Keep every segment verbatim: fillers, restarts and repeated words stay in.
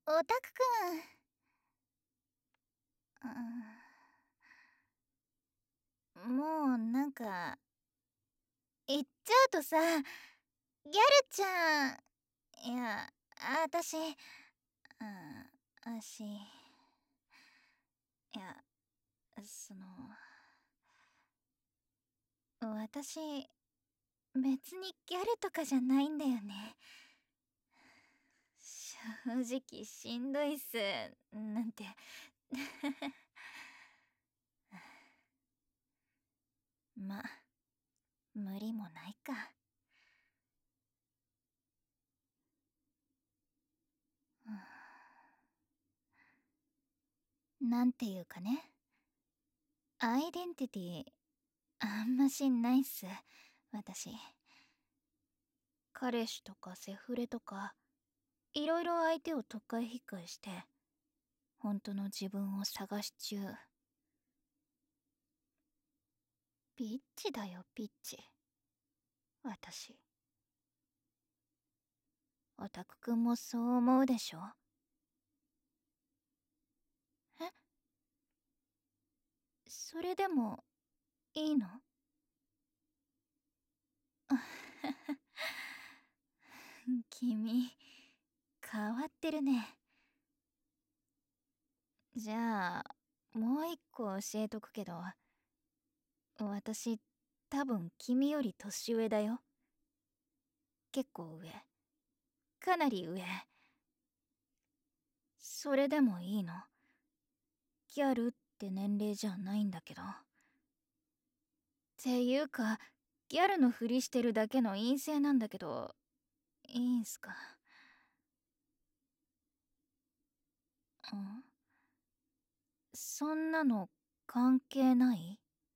オタクくん。うん、もうなんか言っちゃうとさ、ギャルちゃん、いや、あたし、うん、あし、いや、その、私、別にギャルとかじゃないんだよね。正直しんどいっす、なんて。ま、無理もないか。なんていうかね、アイデンティティあんましないっす、私。彼氏とかセフレとかいろいろ相手をとっかえひっかえして本当の自分を探し中。ピッチだよ、ピッチ。私。オタクくんもそう思うでしょ？え？それでもいいの？君変わってるね。じゃあもう一個教えとくけど、私多分君より年上だよ。結構上、かなり上。それでもいいの？ギャルって年齢じゃないんだけど。っていうかギャルのふりしてるだけの陰性なんだけど、いいんすか？ん？そんなの関係ない？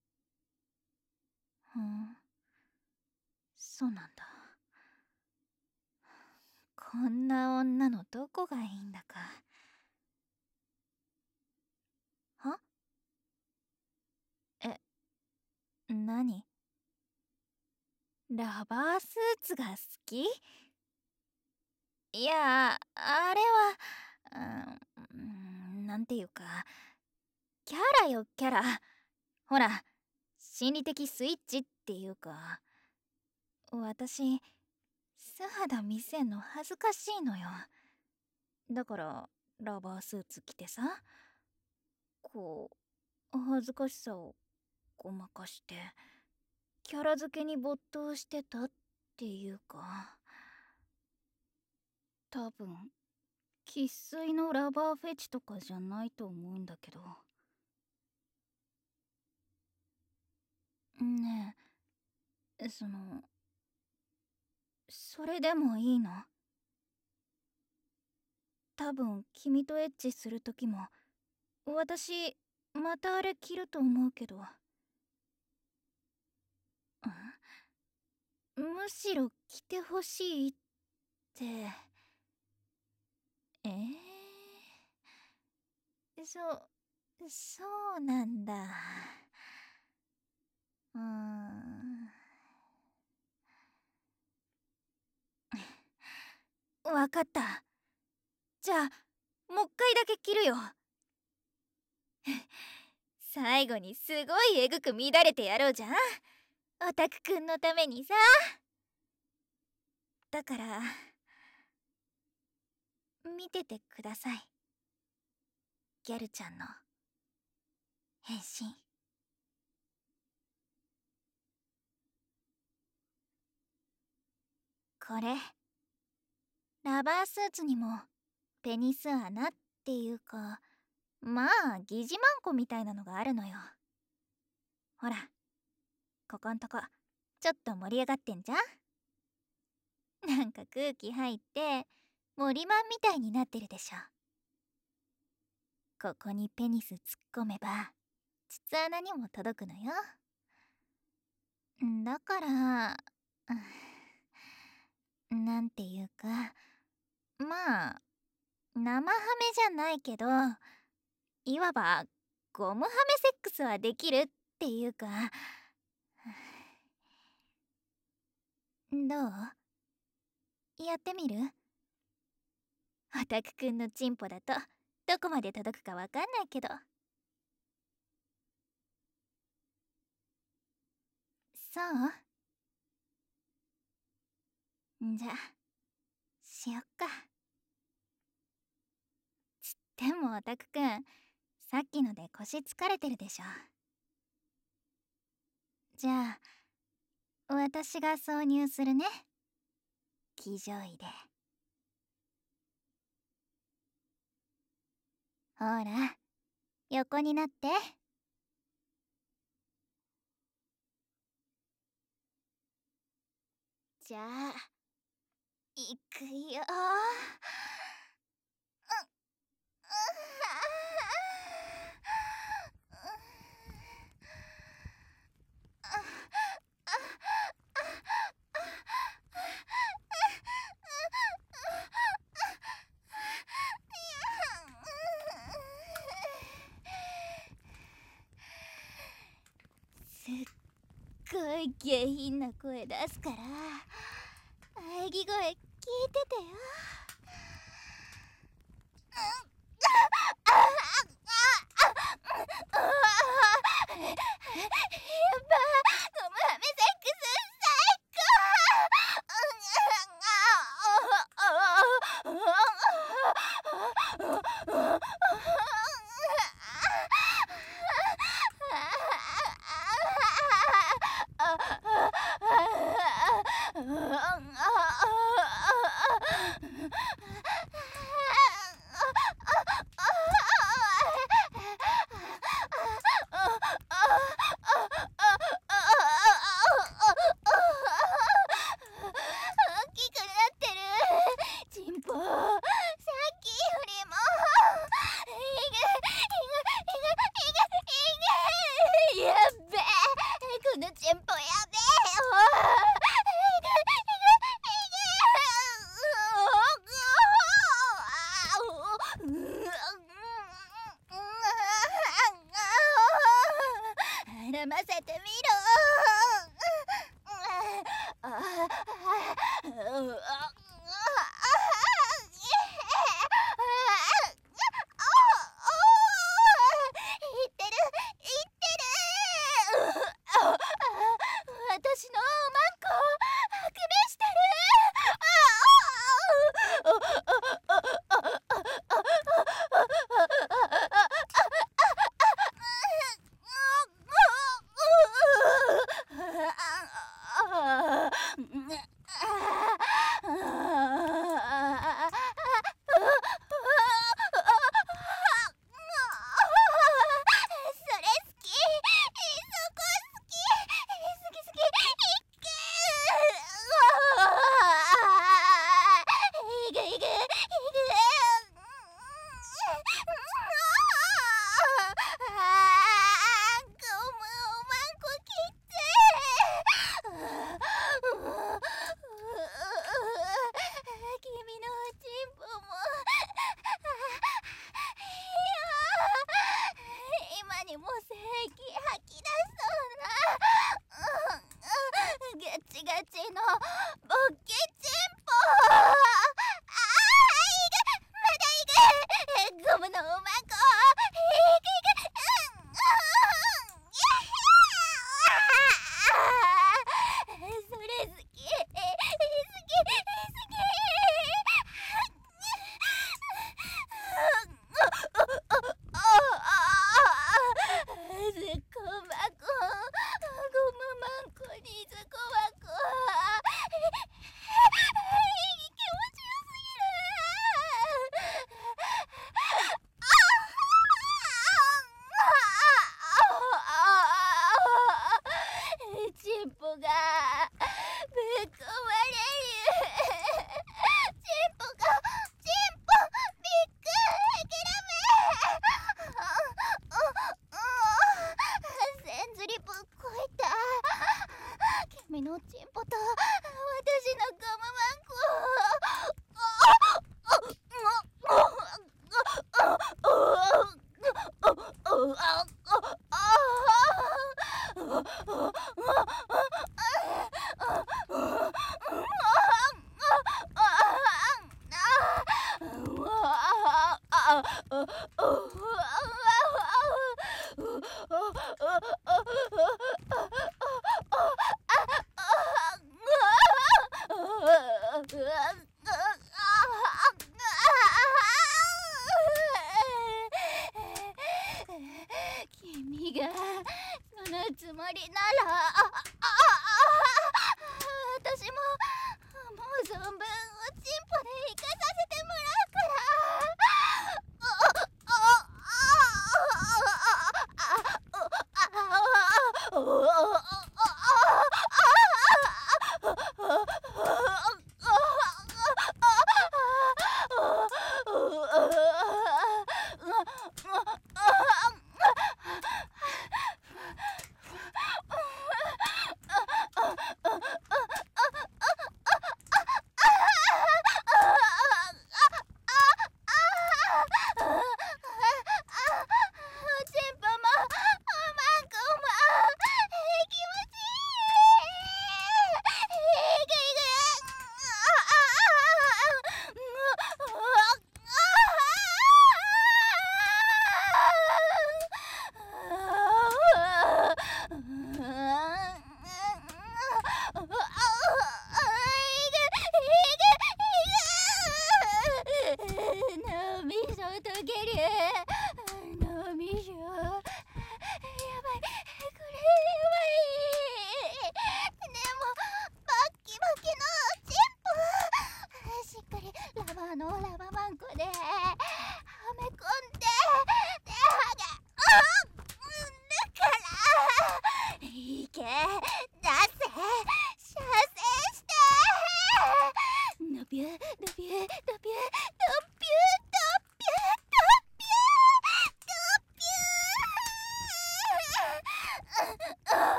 ふん、そうなんだ。こんな女のどこがいいんだか。は？え、何？ラバースーツが好き？いや、あれは、うん、なんていうか、キャラよ、キャラ。ほら、心理的スイッチっていうか、私、素肌見せんの恥ずかしいのよ。だから、ラバースーツ着てさ、こう、恥ずかしさをごまかして、キャラ付けに没頭してたっていうか、多分、生粋のラバーフェチとかじゃないと思うんだけど。ねえ、その、それでもいいの？多分君とエッチする時も私またあれ着ると思うけど。むしろ着てほしいって。えー、そうそうなんだ。うーん、わかった。じゃあもう一回だけ着るよ。最後にすごいえぐく乱れてやろうじゃん、オタクくんのためにさ。だから見ててください、ギャルちゃんの変身。これラバースーツにもペニス穴っていうか、まあ疑似マンコみたいなのがあるのよ。ほら、ここんとこちょっと盛り上がってんじゃん。なんか空気入って森マンみたいになってるでしょ。ここにペニス突っ込めば膣穴にも届くのよ。だからなんていうか、まあ生ハメじゃないけど、いわばゴムハメセックスはできるっていうか。どう？やってみる？ オタクくんのチンポだとどこまで届くかわかんないけど。そうじゃあしよっか。つってもオタクくん、さっきので腰疲れてるでしょ。じゃあ私が挿入するね。騎乗位で。ほら横になって。じゃあいくよ。すっごい下品な声出すから喘ぎ声聞いててよ。ませてみろ。私のマンコあくびしてる。 うわあ君がそのつもりならああ私ももう存分おちんぽで行かさせてもらう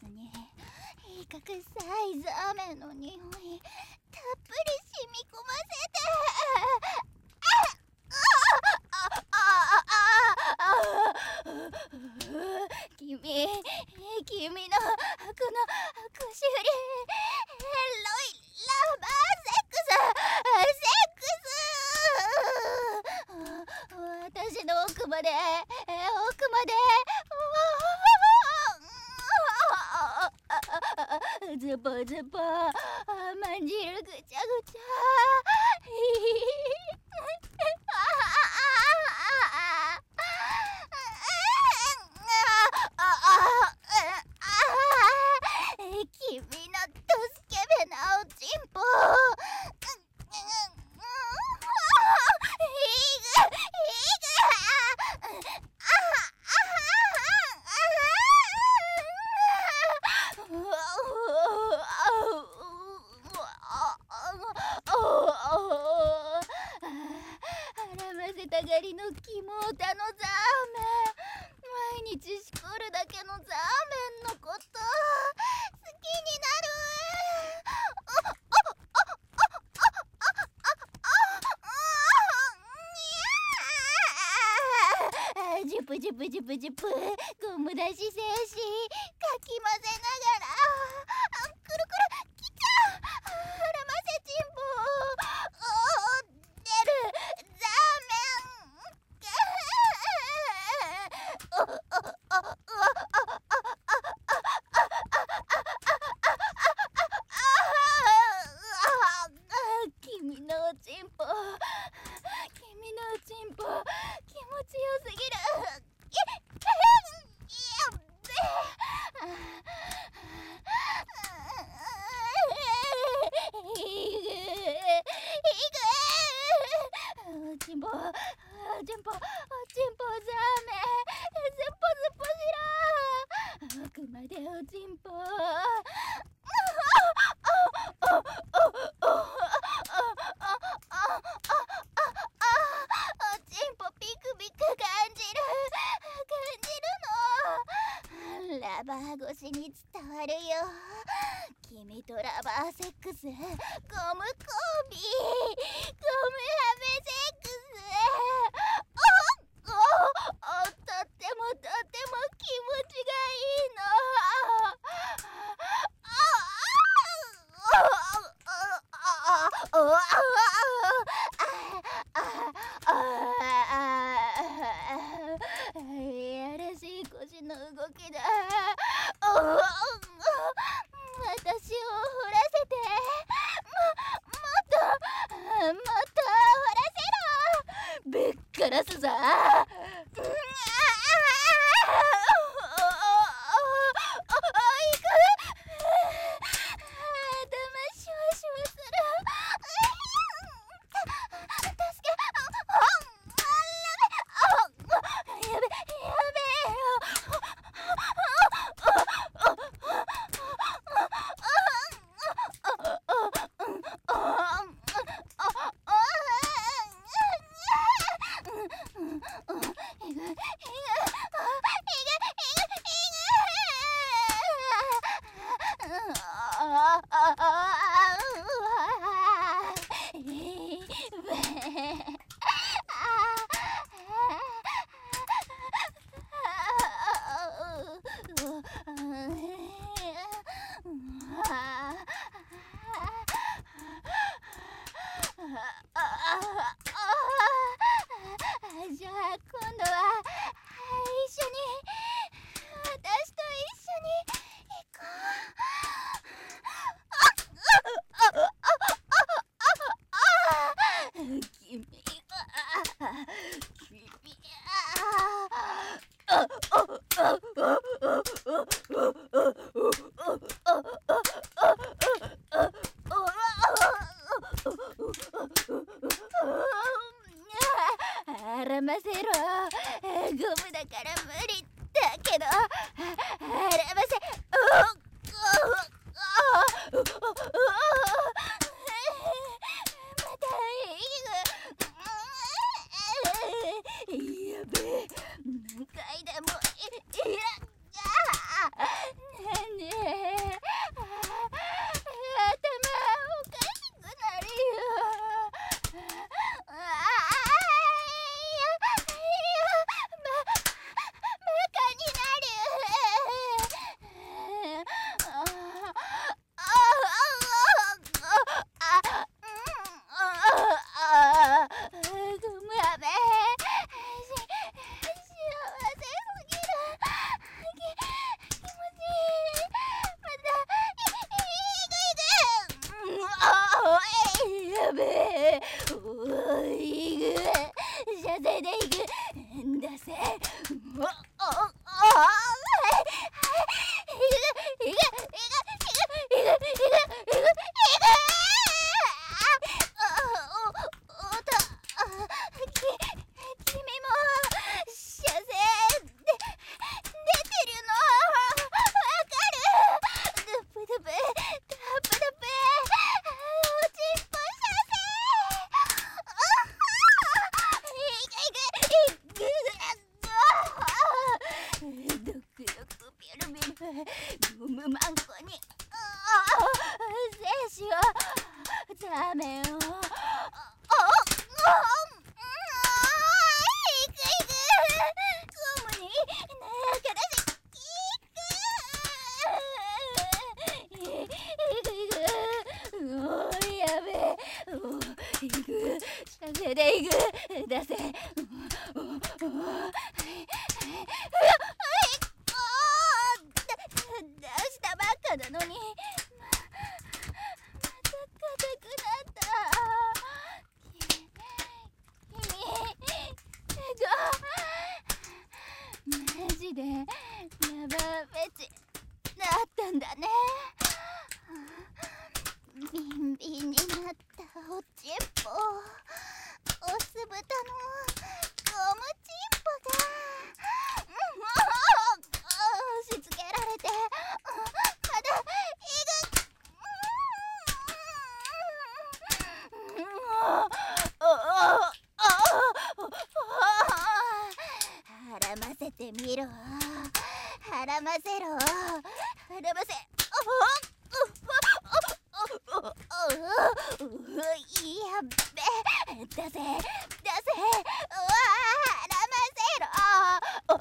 スにいいかくさいザーメンの匂いたっぷり染み込ませて、君、君のこのくしゅりエロいラバーセックス、セックス、私の奥まで奥までズボズボまんじるぐちゃぐちゃ君のドスケベなおちんぽたがりのキモータのザーメン、毎日しこるだけのザーメンのこと好きになる。ジュプジュプジュプジュプゴム出し静止かき混ぜながらくるくるきちゃうはらませちんぽ出るザ君のおちんぽ君のおちんぽ気持ちよすぎる。おちんぽおちんぽおちんぽザーメンずっぽずっぽしろ奥までおちんぽおちんぽピクピク感じる感じるのラバー越しに伝わるよ。君とラバーセックスゴムコービーゴムハメセックスおおおとってもとっても気持ちがいいの。いやらしい腰の動きだ。私を振らせてももっともっと振らせろぶっからすぞ。じゃあ今度は一緒に私と一緒に行こう。君は君あらませろ。ゴムだから無理だけどあらませまたやべえ何回でもいやねえねえゴムマンコに精子をザメをおおおいくいくゴムに中出しいくいくおーやべえおーいく射精でいく出せおおおお出したばっかなのにまた硬くなった君マジでラバーフェチだったんだね。ビンビンになったおちんぽお酢豚のゴムチンポが押し付けられてまだいぐはらませてみろはらませろはらませやっべ出せ出せうわはらませろお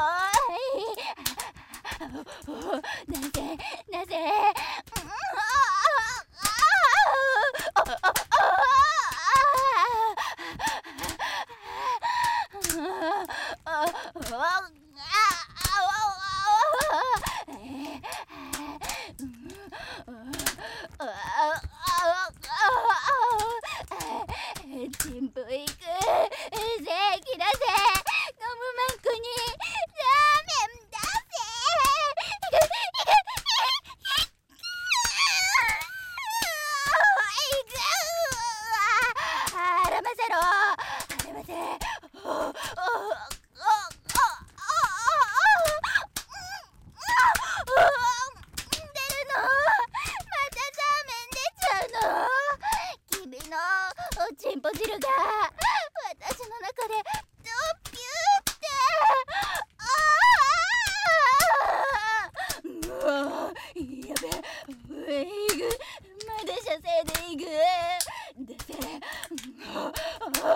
おい出せ出せチンポいく正規出せゴムマンコにラーメン出せはらませろはらませおおおお出るのまたザーメン出ちゃうの君のおちんぽ汁が私の中でドピューってああうわやべえいぐまだ射精でいぐ出せドピュードピュー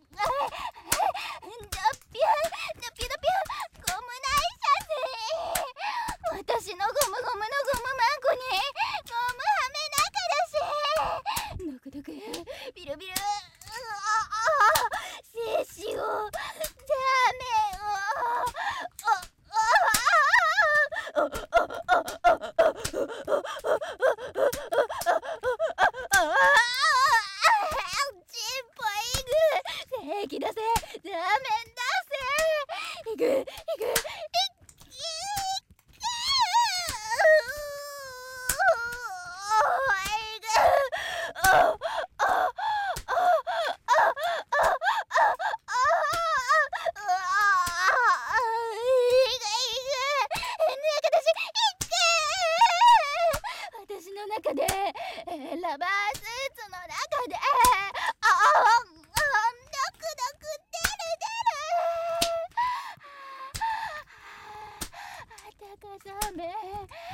ドピューゴムない射精私のゴムゴムのゴムマンコにゴムはめ中だしドクドクビルビル精子をダメをチンポイグ正規出せダメ出せいくいくいく私の中でラバースーツの中でああドクドク出る出るあたかさめラバーには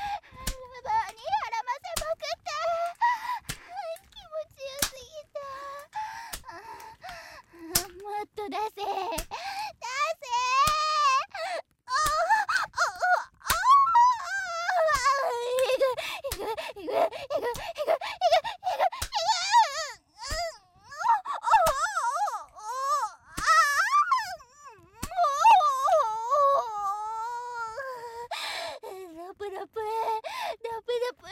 らませまくった気持ちよすぎたもっと出せ出せいくいくいくいくいくいくいくいくラプラプラプラプ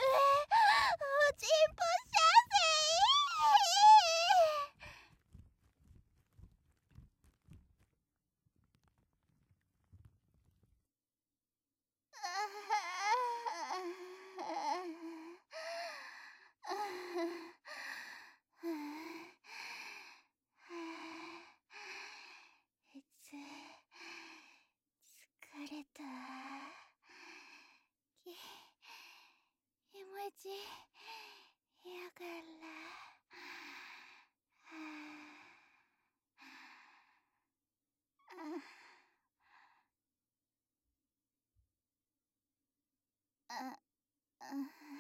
あ、あ、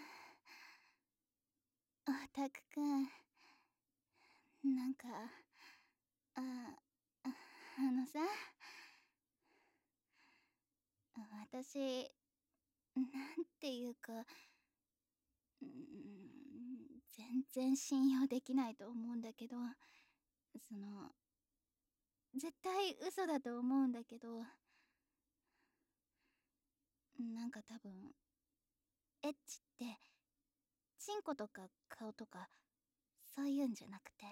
オタクくん、なんか、あ、ああのさ、私、なんていうか、うーん、全然信用できないと思うんだけど、その、絶対嘘だと思うんだけど、なんか多分、エッチって、チンコとか顔とか、そういうんじゃなくて、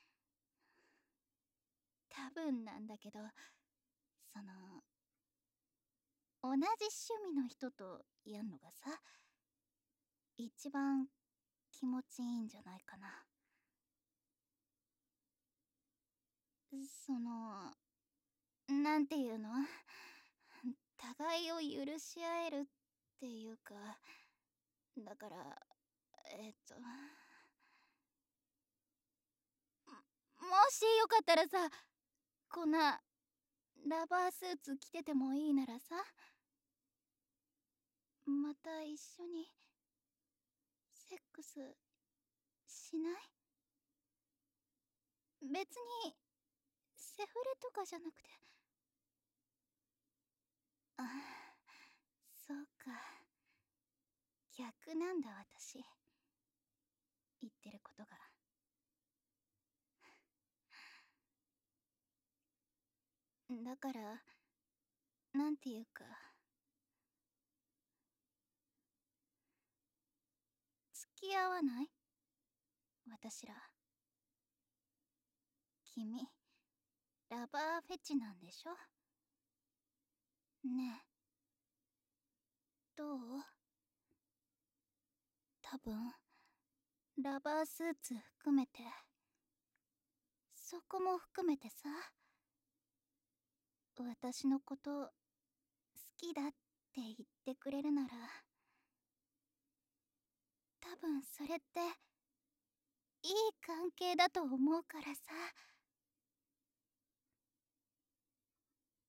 多分なんだけど、その、同じ趣味の人とやんのがさ、一番気持ちいいんじゃないかな。その、なんていうの、互いを許し合えるっていうか、だから、えっと、もしよかったらさ、こんなラバースーツ着ててもいいならさ、また一緒にセックスしない？別にセフレとかじゃなくて。あ、そうか、逆なんだ私、言ってることが。だから、なんていうか、付き合わない？私ら。君、ラバーフェチなんでしょ？ねえ、どう？多分、ラバースーツ含めて、そこも含めてさ、私のこと好きだって言ってくれるなら、多分それっていい関係だと思うからさ。